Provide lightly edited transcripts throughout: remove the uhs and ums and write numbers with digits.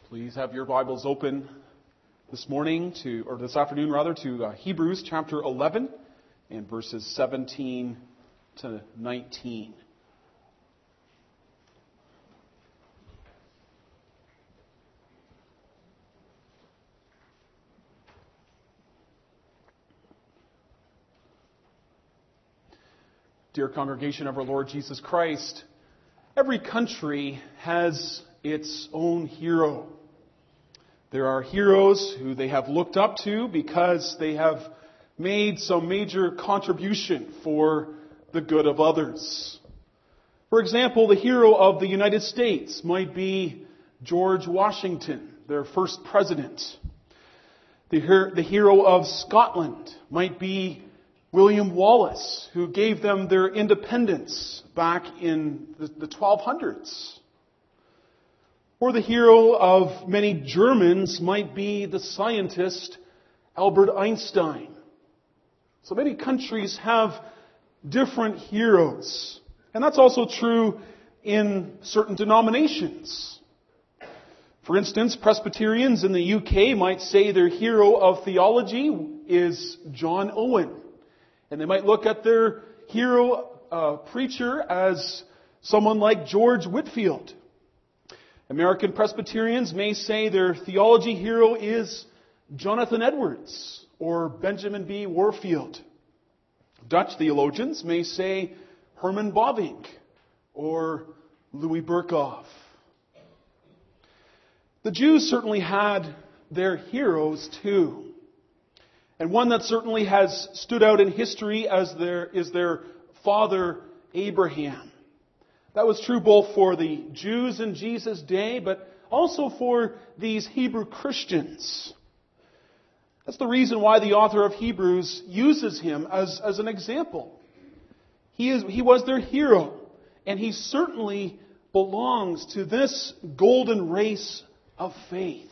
Please have your Bibles open this afternoon to Hebrews chapter 11 and verses 17 to 19. Dear congregation of our Lord Jesus Christ, every country has its own hero. There are heroes who they have looked up to because they have made some major contribution for the good of others. For example, the hero of the United States might be George Washington, their first president. The hero of Scotland might be William Wallace, who gave them their independence back in the 1200s. Or the hero of many Germans might be the scientist Albert Einstein. So many countries have different heroes. And that's also true in certain denominations. For instance, Presbyterians in the UK might say their hero of theology is John Owen. And they might look at their hero preacher as someone like George Whitefield. American Presbyterians may say their theology hero is Jonathan Edwards or Benjamin B. Warfield. Dutch theologians may say Herman Bavinck or Louis Berkhof. The Jews certainly had their heroes too. And one that certainly has stood out in history is their father Abraham. That was true both for the Jews in Jesus' day, but also for these Hebrew Christians. That's the reason why the author of Hebrews uses him as an example. He was their hero, and he certainly belongs to this golden race of faith.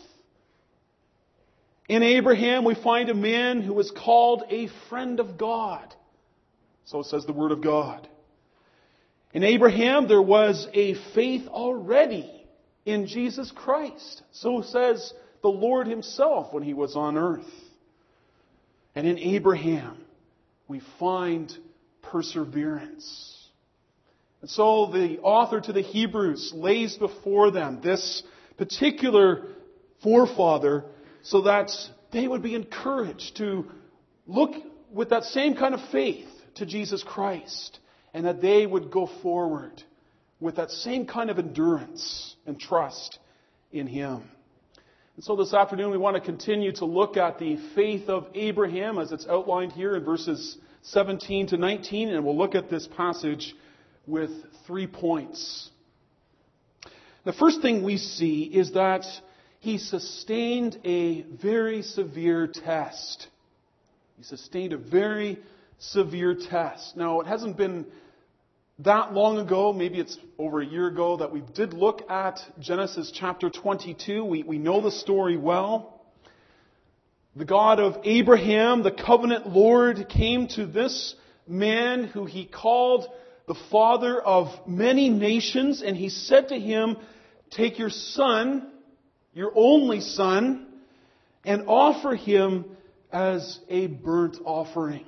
In Abraham, we find a man who was called a friend of God. So says the Word of God. In Abraham, there was a faith already in Jesus Christ. So says the Lord Himself when He was on earth. And in Abraham, we find perseverance. And so the author to the Hebrews lays before them this particular forefather so that they would be encouraged to look with that same kind of faith to Jesus Christ, and that they would go forward with that same kind of endurance and trust in Him. And so this afternoon we want to continue to look at the faith of Abraham as it's outlined here in verses 17 to 19, and we'll look at this passage with 3 points. The first thing we see is that he sustained a very severe test. He sustained a very severe test. Now, it hasn't been that long ago, maybe it's over a year ago, that we did look at Genesis chapter 22. We know the story well. The God of Abraham, the covenant Lord, came to this man who He called the father of many nations, and He said to him, "Take your son, your only son, and offer him as a burnt offering."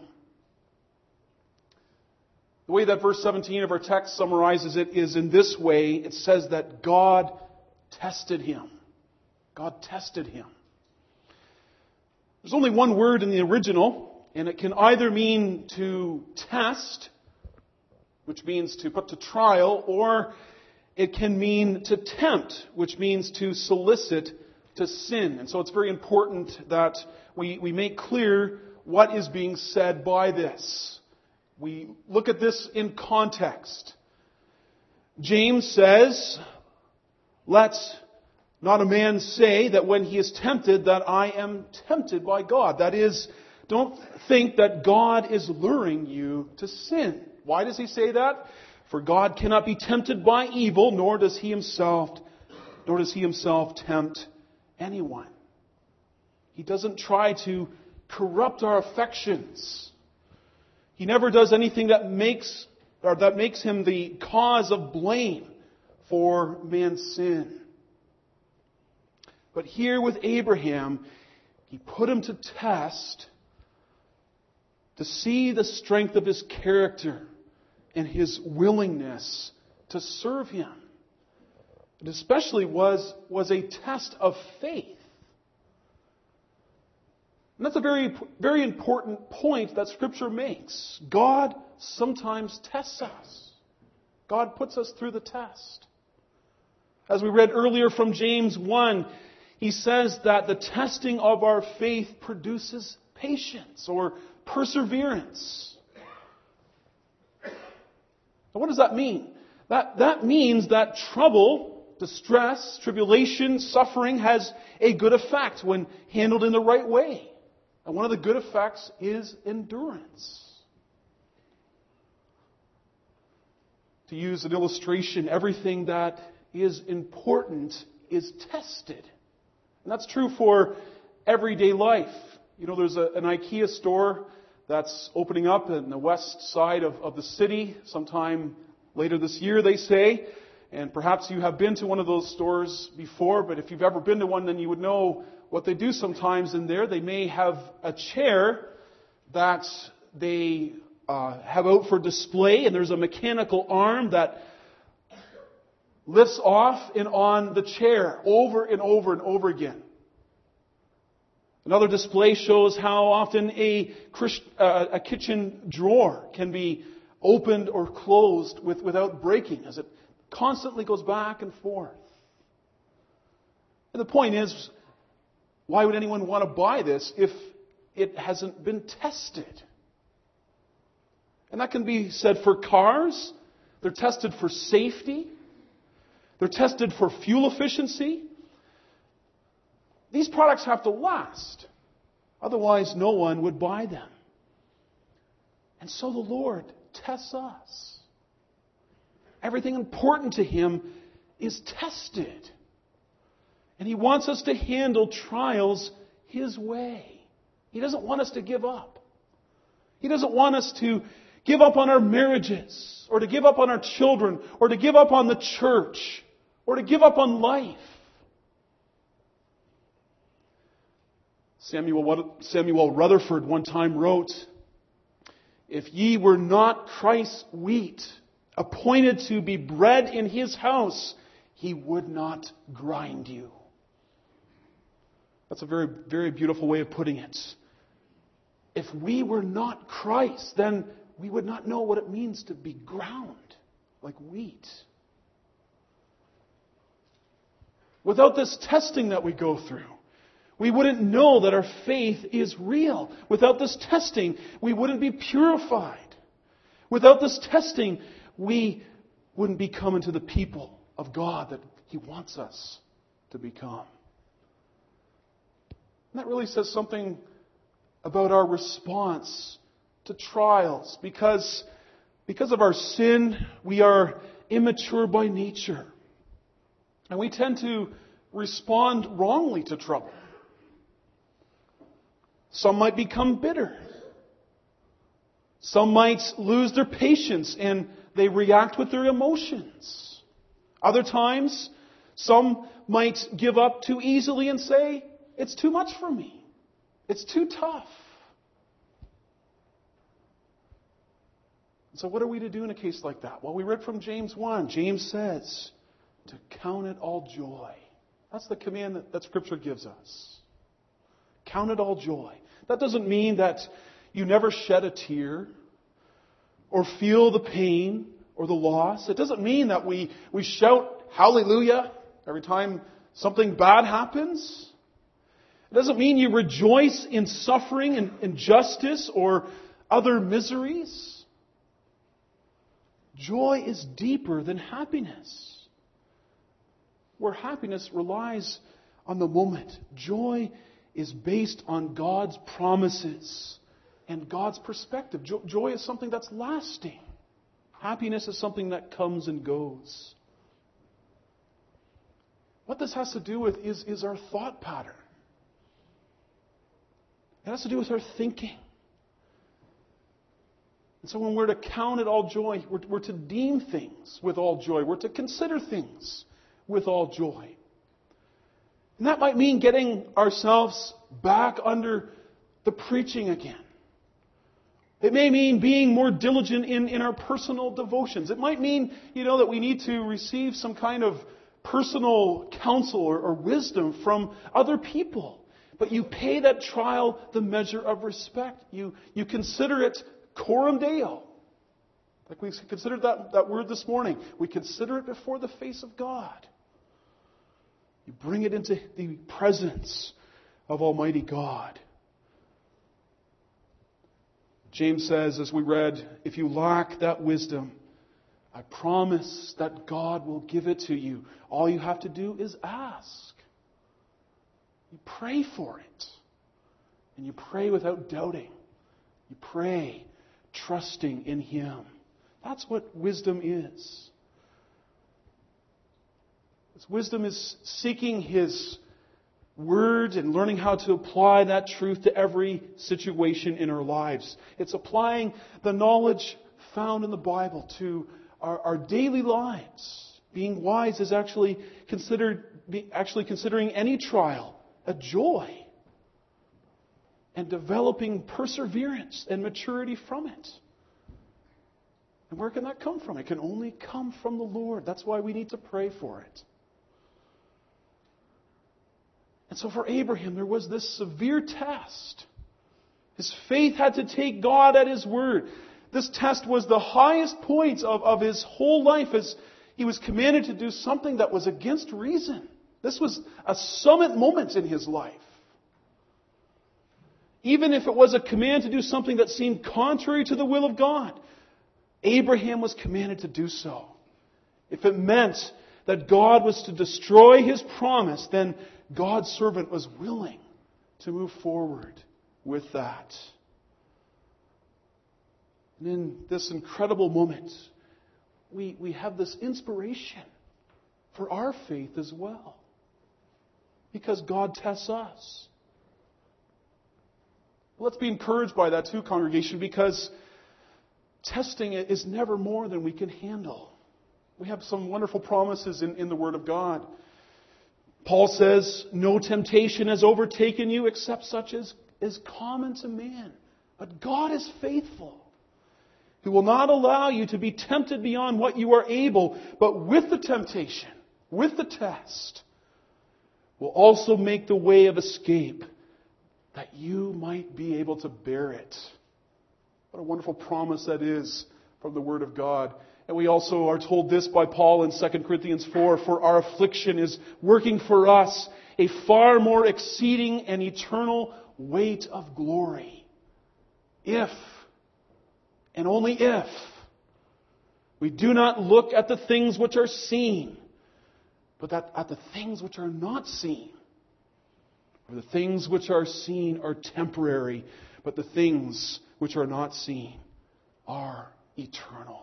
The way that verse 17 of our text summarizes it is in this way. It says that God tested him. God tested him. There's only one word in the original, and it can either mean to test, which means to put to trial, or it can mean to tempt, which means to solicit to sin. And so it's very important that we make clear what is being said by this. We look at this in context. James says, "Let not a man say that when he is tempted that I am tempted by God." That is, don't think that God is luring you to sin. Why does he say that? For God cannot be tempted by evil, nor does He Himself tempt anyone. He doesn't try to corrupt our affections. He never does anything that makes Him the cause of blame for man's sin. But here with Abraham, He put him to test to see the strength of his character and his willingness to serve Him. It especially was a test of faith. And that's a very, very important point that Scripture makes. God sometimes tests us. God puts us through the test. As we read earlier from James 1, he says that the testing of our faith produces patience or perseverance. Now, what does that mean? That means that trouble, distress, tribulation, suffering has a good effect when handled in the right way. And one of the good effects is endurance. To use an illustration, everything that is important is tested. And that's true for everyday life. You know, there's an IKEA store that's opening up in the west side of the city sometime later this year, they say. And perhaps you have been to one of those stores before, but if you've ever been to one, then you would know what they do sometimes in there. They may have a chair that they have out for display, and there's a mechanical arm that lifts off and on the chair over and over and over again. Another display shows how often a kitchen drawer can be opened or closed without breaking, as it constantly goes back and forth. And the point is, why would anyone want to buy this if it hasn't been tested? And that can be said for cars. They're tested for safety. They're tested for fuel efficiency. These products have to last. Otherwise, no one would buy them. And so the Lord tests us. Everything important to Him is tested. And He wants us to handle trials His way. He doesn't want us to give up. He doesn't want us to give up on our marriages, or to give up on our children, or to give up on the church, or to give up on life. Samuel Rutherford one time wrote, "If ye were not Christ's wheat, appointed to be bred in His house, He would not grind you." That's a very, very beautiful way of putting it. If we were not Christ, then we would not know what it means to be ground like wheat. Without this testing that we go through, we wouldn't know that our faith is real. Without this testing, we wouldn't be purified. Without this testing, we wouldn't become into the people of God that He wants us to become. And that really says something about our response to trials. Because of our sin, we are immature by nature. And we tend to respond wrongly to trouble. Some might become bitter. Some might lose their patience and they react with their emotions. Other times, some might give up too easily and say, "It's too much for me. It's too tough." So what are we to do in a case like that? Well, we read from James 1. James says to count it all joy. That's the command that Scripture gives us. Count it all joy. That doesn't mean that you never shed a tear or feel the pain or the loss. It doesn't mean that we shout hallelujah every time something bad happens. It doesn't mean you rejoice in suffering and injustice or other miseries. Joy is deeper than happiness. Where happiness relies on the moment, joy is based on God's promises and God's perspective. Joy is something that's lasting. Happiness is something that comes and goes. What this has to do with is our thought pattern. It has to do with our thinking. And so when we're to count it all joy, we're to deem things with all joy. We're to consider things with all joy. And that might mean getting ourselves back under the preaching again. It may mean being more diligent in our personal devotions. It might mean, that we need to receive some kind of personal counsel or wisdom from other people. But you pay that trial the measure of respect. You consider it coram Deo. Like we considered that word this morning. We consider it before the face of God. You bring it into the presence of Almighty God. James says, as we read, if you lack that wisdom, I promise that God will give it to you. All you have to do is ask. You pray for it. And you pray without doubting. You pray trusting in Him. That's what wisdom is. Wisdom is seeking His Word and learning how to apply that truth to every situation in our lives. It's applying the knowledge found in the Bible to our daily lives. Being wise is actually considering any trial a joy and developing perseverance and maturity from it. And where can that come from? It can only come from the Lord. That's why we need to pray for it. And so for Abraham, there was this severe test. His faith had to take God at His word. This test was the highest point of his whole life as he was commanded to do something that was against reason. This was a summit moment in his life. Even if it was a command to do something that seemed contrary to the will of God, Abraham was commanded to do so. If it meant that God was to destroy His promise, then God's servant was willing to move forward with that. And in this incredible moment, we have this inspiration for our faith as well. Because God tests us. Let's be encouraged by that too, congregation, because testing is never more than we can handle. We have some wonderful promises in the Word of God. Paul says, no temptation has overtaken you except such as is common to man. But God is faithful, who will not allow you to be tempted beyond what you are able, but with the temptation, with the test, will also make the way of escape that you might be able to bear it. What a wonderful promise that is from the Word of God. And we also are told this by Paul in 2 Corinthians 4, for our affliction is working for us a far more exceeding and eternal weight of glory. If, and only if, we do not look at the things which are seen, but at the things which are not seen. For the things which are seen are temporary, but the things which are not seen are eternal.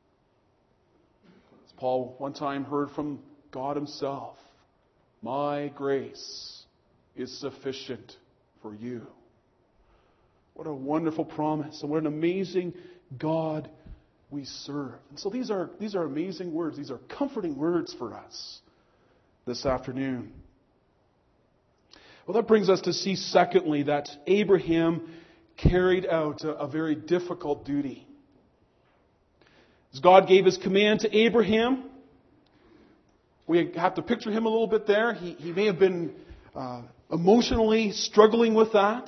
As Paul one time heard from God Himself, my grace is sufficient for you. What a wonderful promise, and what an amazing God we serve. And so these are amazing words. These are comforting words for us this afternoon. Well, that brings us to see, secondly, that Abraham carried out a very difficult duty. As God gave His command to Abraham, we have to picture him a little bit there. He may have been emotionally struggling with that.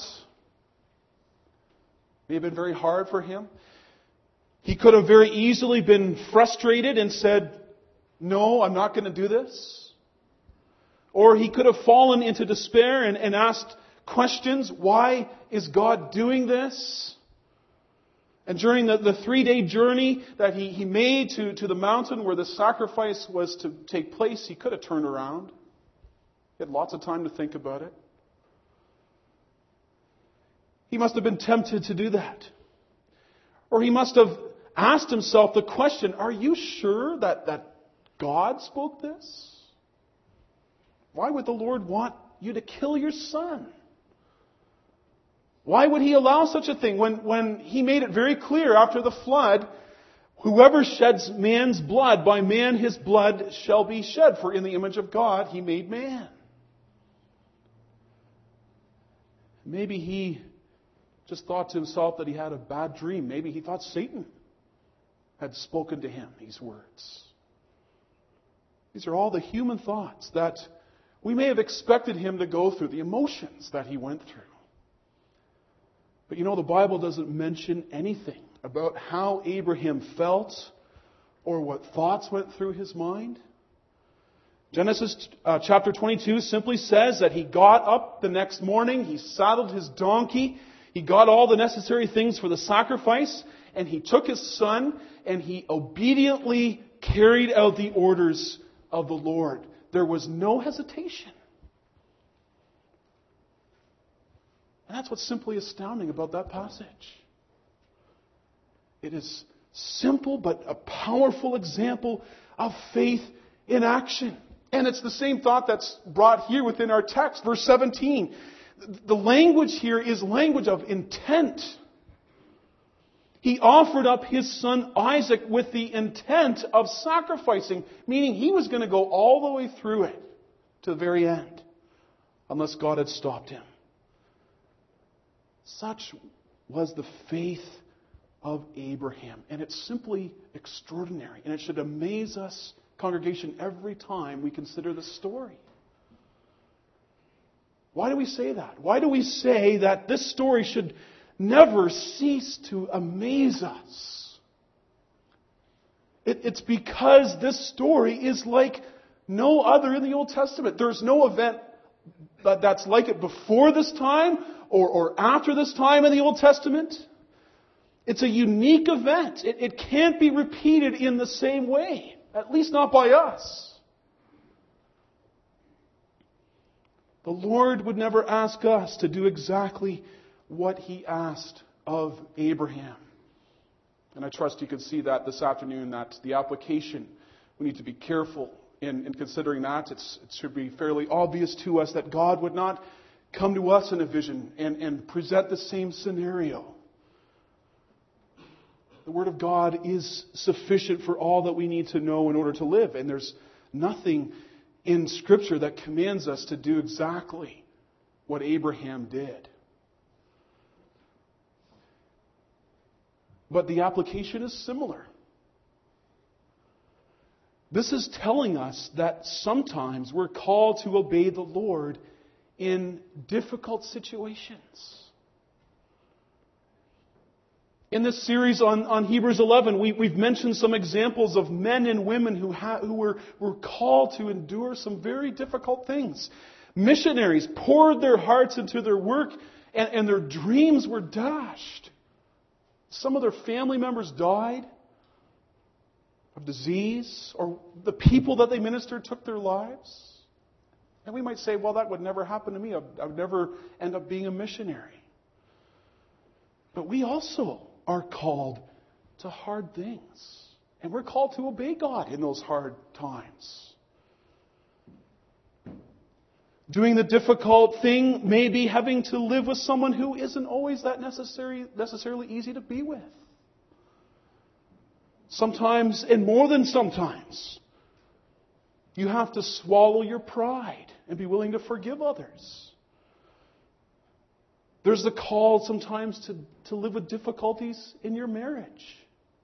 It may have been very hard for him. He could have very easily been frustrated and said, no, I'm not going to do this. Or he could have fallen into despair and asked questions. Why is God doing this? And during the 3-day journey that he made to the mountain where the sacrifice was to take place, he could have turned around. He had lots of time to think about it. He must have been tempted to do that. Or he must have asked himself the question, are you sure that God spoke this? Why would the Lord want you to kill your son? Why would He allow such a thing when He made it very clear after the flood, whoever sheds man's blood, by man his blood shall be shed, for in the image of God He made man. Maybe he just thought to himself that he had a bad dream. Maybe he thought Satan had spoken to him these words. These are all the human thoughts that we may have expected him to go through, the emotions that he went through. But you know, the Bible doesn't mention anything about how Abraham felt or what thoughts went through his mind. Genesis chapter 22 simply says that he got up the next morning, he saddled his donkey, he got all the necessary things for the sacrifice, and he took his son and he obediently carried out the orders of the Lord. There was no hesitation. And that's what's simply astounding about that passage. It is simple but a powerful example of faith in action. And it's the same thought that's brought here within our text, verse 17. The language here is language of intent. He offered up his son Isaac with the intent of sacrificing, meaning he was going to go all the way through it to the very end, unless God had stopped him. Such was the faith of Abraham. And it's simply extraordinary. And it should amaze us, congregation, every time we consider the story. Why do we say that? Why do we say that this story should never cease to amaze us? It's because this story is like no other in the Old Testament. There's no event that's like it before this time or after this time in the Old Testament. It's a unique event. It can't be repeated in the same way, at least not by us. The Lord would never ask us to do exactly what He asked of Abraham. And I trust you can see that this afternoon, that the application, we need to be careful in considering that. It should be fairly obvious to us that God would not come to us in a vision and present the same scenario. The Word of God is sufficient for all that we need to know in order to live. And there's nothing in Scripture that commands us to do exactly what Abraham did. But the application is similar. This is telling us that sometimes we're called to obey the Lord in difficult situations. In this series on Hebrews 11, we've mentioned some examples of men and women who were called to endure some very difficult things. Missionaries poured their hearts into their work, and their dreams were dashed. Some of their family members died of disease, or the people that they ministered took their lives. And we might say, well, that would never happen to me. I would never end up being a missionary. But we also are called to hard things. And we're called to obey God in those hard times. Doing the difficult thing may be having to live with someone who isn't always that necessarily easy to be with. Sometimes, and more than sometimes, you have to swallow your pride and be willing to forgive others. There's the call sometimes to live with difficulties in your marriage.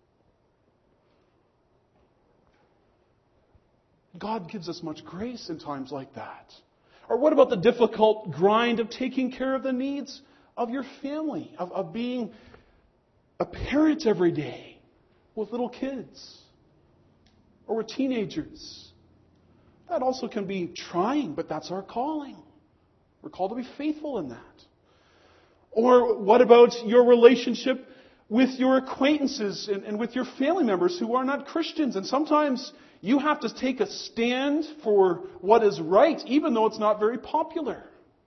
God gives us much grace in times like that. Or what about the difficult grind of taking care of the needs of your family, of being a parent every day with little kids or with teenagers? That also can be trying, but that's our calling. We're called to be faithful in that. Or what about your relationship with your acquaintances and with your family members who are not Christians? And sometimes you have to take a stand for what is right, even though it's not very popular.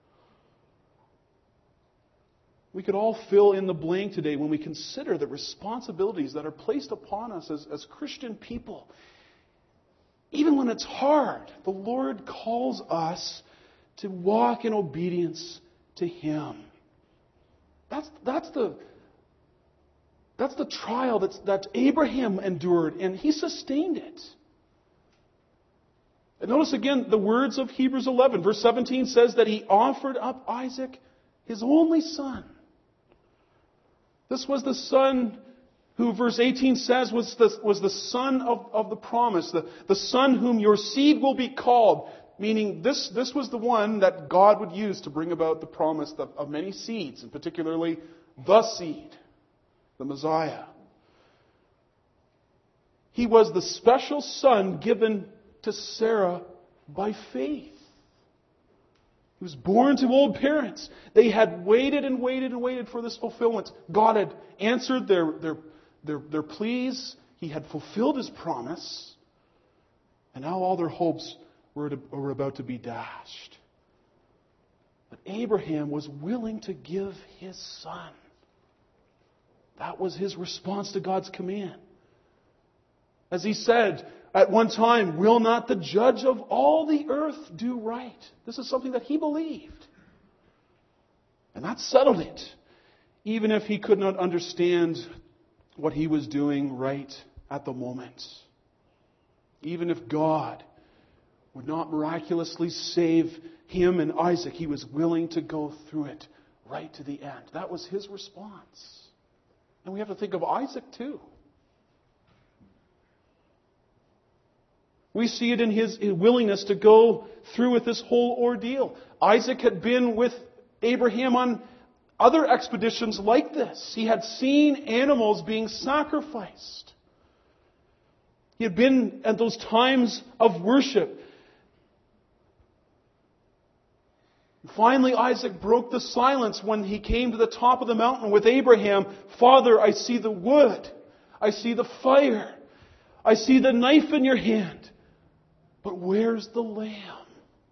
We could all fill in the blank today when we consider the responsibilities that are placed upon us as Christian people. Even when it's hard, the Lord calls us to walk in obedience to Him. That's the trial that Abraham endured, and he sustained it. And notice again the words of Hebrews 11. Verse 17 says that he offered up Isaac, His only Son. This was the Son who, verse 18 says, was the Son of the promise, the Son whom your seed will be called. Meaning this was the one that God would use to bring about the promise of many seeds, and particularly the seed, the Messiah. He was the special Son given to Sarah by faith. He was born to old parents. They had waited and waited and waited for this fulfillment. God had answered their pleas. He had fulfilled His promise. And now all their hopes were about to be dashed. But Abraham was willing to give his son. That was his response to God's command. As he said at one time, will not the judge of all the earth do right? This is something that he believed. And that settled it. Even if he could not understand what he was doing right at the moment. Even if God would not miraculously save him and Isaac, he was willing to go through it right to the end. That was his response. And we have to think of Isaac too. We see it in his willingness to go through with this whole ordeal. Isaac had been with Abraham on other expeditions like this. He had seen animals being sacrificed. He had been at those times of worship. Finally, Isaac broke the silence when he came to the top of the mountain with Abraham. Father, I see the wood. I see the fire. I see the knife in your hand. But where's the lamb?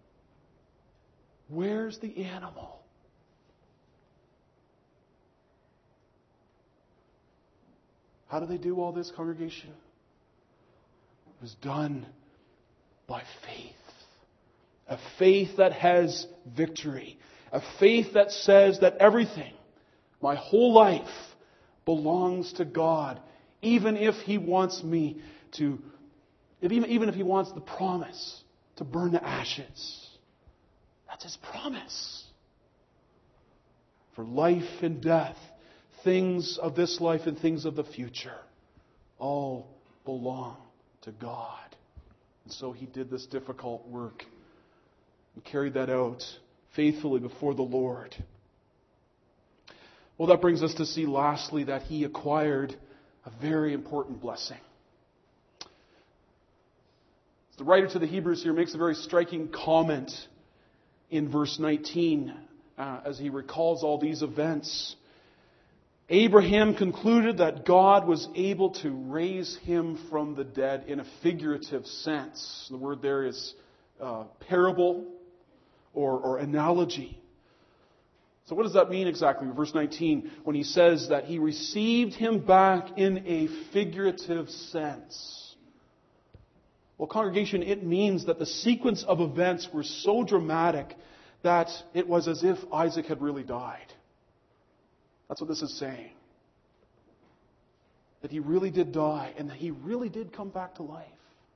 Where's the animal? How do they do all this, congregation? It was done by faith. A faith that has victory. A faith that says that everything, my whole life, belongs to God. Even if He wants me to, even if He wants the promise to burn to ashes. That's His promise. For life and death, things of this life and things of the future, all belong to God. And so He did this difficult work and carried that out faithfully before the Lord. Well, that brings us to see lastly that He acquired a very important blessing. The writer to the Hebrews here makes a very striking comment in verse 19 as he recalls all these events. Abraham concluded that God was able to raise him from the dead in a figurative sense. The word there is parable or analogy. So what does that mean exactly? Verse 19, when he says that he received him back in a figurative sense. Well, congregation, it means that the sequence of events were so dramatic that it was as if Isaac had really died. That's what this is saying. That he really did die and that he really did come back to life.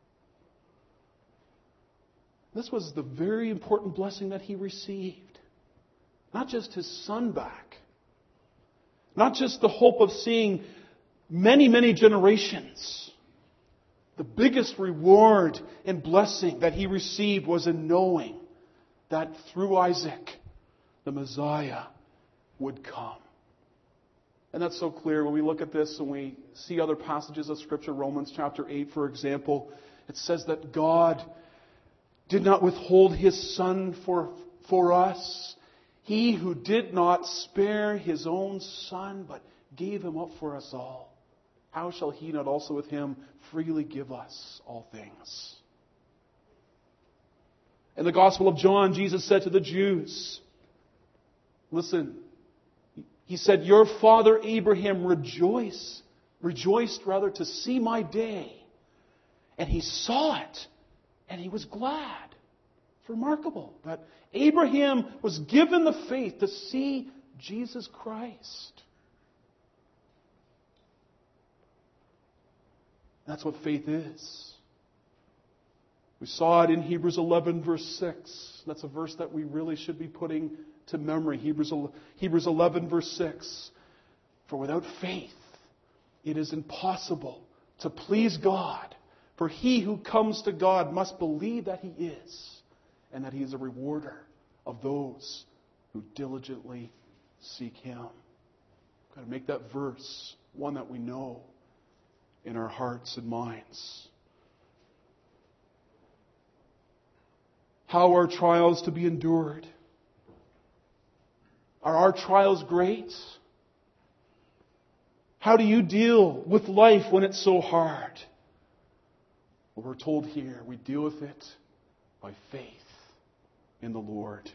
This was the very important blessing that he received. Not just his son back. Not just the hope of seeing many, many generations. The biggest reward and blessing that he received was in knowing that through Isaac, the Messiah would come. And that's so clear when we look at this and we see other passages of Scripture. Romans chapter 8, for example, it says that God did not withhold His Son for us. He who did not spare His own Son, but gave Him up for us all. How shall He not also with Him freely give us all things? In the Gospel of John, Jesus said to the Jews, listen, He said, your father Abraham rejoiced to see my day. And he saw it, and he was glad. It's remarkable that Abraham was given the faith to see Jesus Christ. That's what faith is. We saw it in Hebrews 11 verse 6. That's a verse that we really should be putting to memory Hebrews 11 verse 6. For without faith, it is impossible to please God. For he who comes to God must believe that He is, and that He is a rewarder of those who diligently seek Him. We've got to make that verse one that we know in our hearts and minds. How are trials to be endured? Are our trials great? How do you deal with life when it's so hard? Well, we're told here we deal with it by faith in the Lord.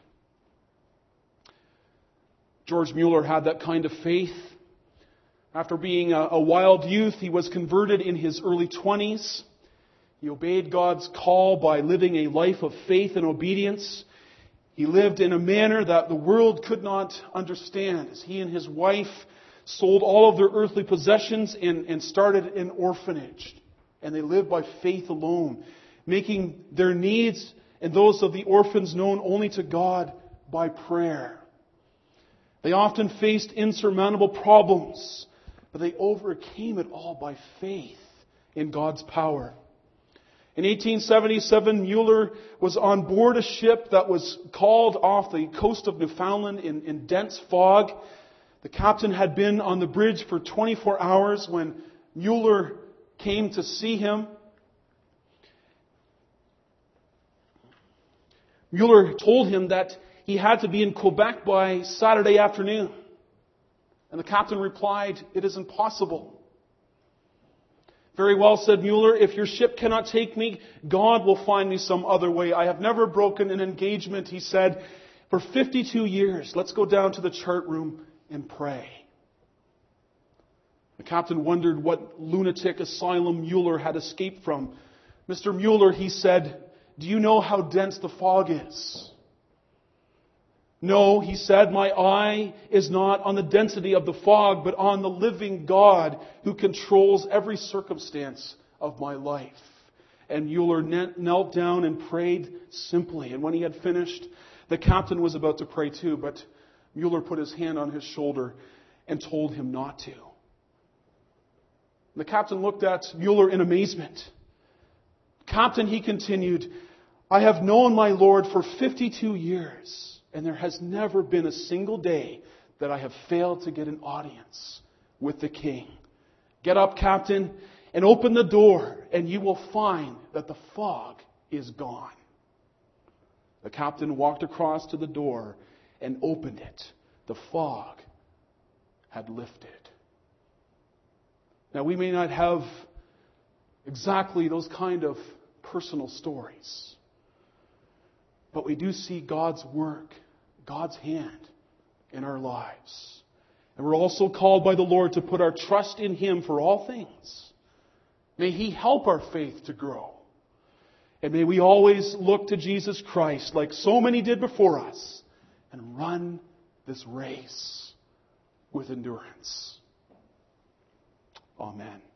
George Mueller had that kind of faith. After being a wild youth, he was converted in his early 20s. He obeyed God's call by living a life of faith and obedience. He lived in a manner that the world could not understand, as he and his wife sold all of their earthly possessions and started an orphanage. And they lived by faith alone, making their needs and those of the orphans known only to God by prayer. They often faced insurmountable problems, but they overcame it all by faith in God's power. In 1877, Mueller was on board a ship that was called off the coast of Newfoundland in dense fog. The captain had been on the bridge for 24 hours when Mueller came to see him. Mueller told him that he had to be in Quebec by Saturday afternoon. And the captain replied, "It is impossible." "Very well," said Mueller, "if your ship cannot take me, God will find me some other way. I have never broken an engagement," he said, "for 52 years. Let's go down to the chart room and pray." The captain wondered what lunatic asylum Mueller had escaped from. "Mr. Mueller," he said, "do you know how dense the fog is?" "No," he said, "my eye is not on the density of the fog, but on the living God who controls every circumstance of my life." And Mueller knelt down and prayed simply. And when he had finished, the captain was about to pray too, but Mueller put his hand on his shoulder and told him not to. The captain looked at Mueller in amazement. "Captain," he continued, "I have known my Lord for 52 years, and there has never been a single day that I have failed to get an audience with the king. Get up, Captain, and open the door, and you will find that the fog is gone." The captain walked across to the door and opened it. The fog had lifted. Now, we may not have exactly those kind of personal stories, but we do see God's work, God's hand in our lives. And we're also called by the Lord to put our trust in Him for all things. May He help our faith to grow. And may we always look to Jesus Christ, like so many did before us, and run this race with endurance. Amen.